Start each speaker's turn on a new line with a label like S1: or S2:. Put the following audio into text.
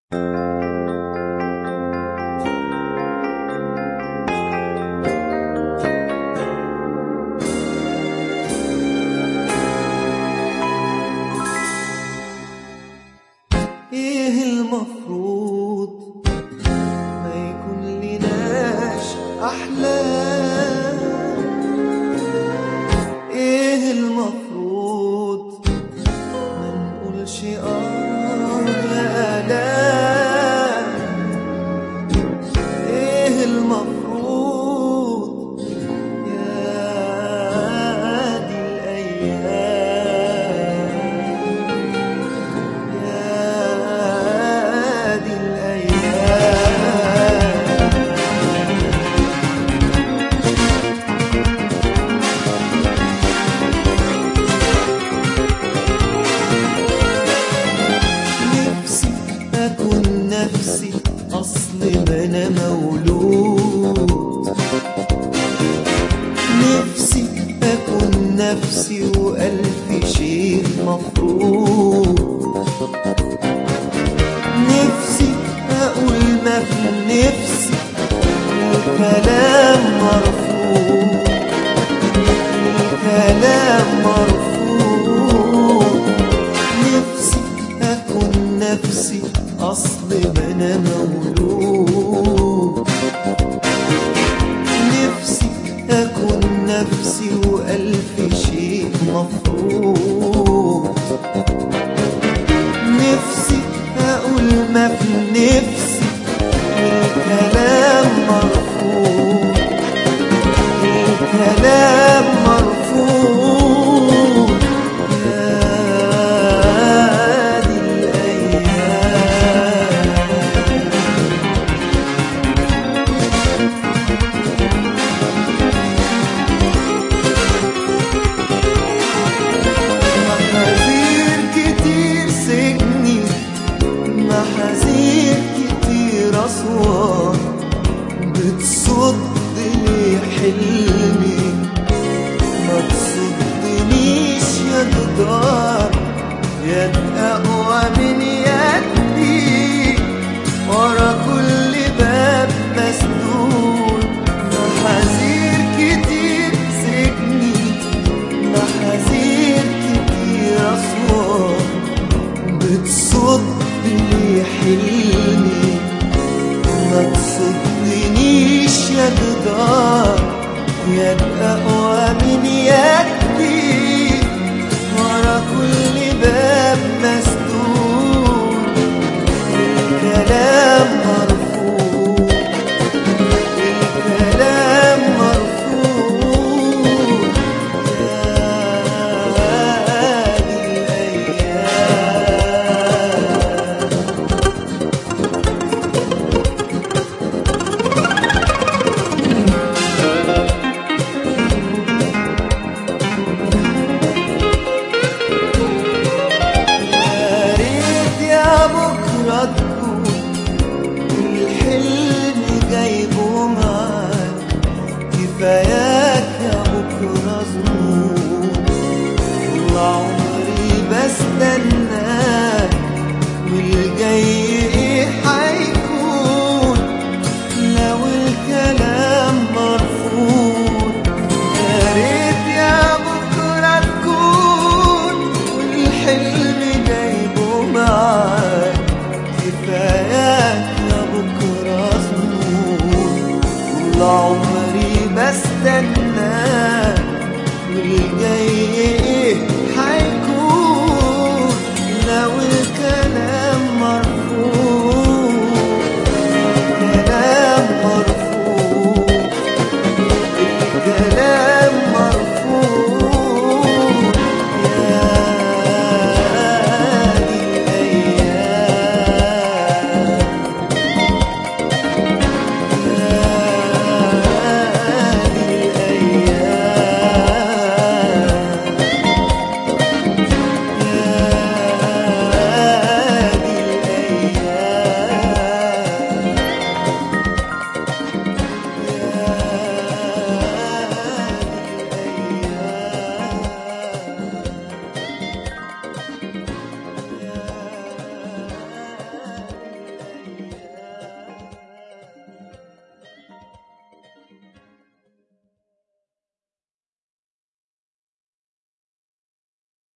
S1: ايه المفروض ما يكون لناش احلام؟ ايه المفروض ما نقولش يا آلام؟ ايه المفروض يا دي نفسي أصل ما أنا مولود. نفسي أكون نفسي وألف شيء مفروض. نفسي أقول ما في نفسي الكلام مرفوض. الكلام مرفوض. نفسي أكون نفسي أصل ما أنا مولود. نفسي أكون نفسي وألف شيء مفروض. نفسي أقول ما في نفسي الكلام مرفوض. الكلام مرفوض. محاذير كتير أصوات بتصد لي حلمي. ما تصدنيش يا جدار، يد أقوى من يدي ورا كل باب مسدود. محاذير كتير سجني. محاذير كتير أصوات بتصد لي حلمي. ما تصدنيش يا جدار، يد أقوى من يدي ورا كل باب مسدود. الكلام مرفوض. الكلام مرفوض. الحلم جايبه معاك كفاياك يا بكرة ظنون. طول عمري بستناك والجاي ايه حيكون لو الكلام مرفوض. يا ريت يا بكرة تكون والحلم جايبه معاك كفاياك يا بكرة ظنون. طول عمري بستنى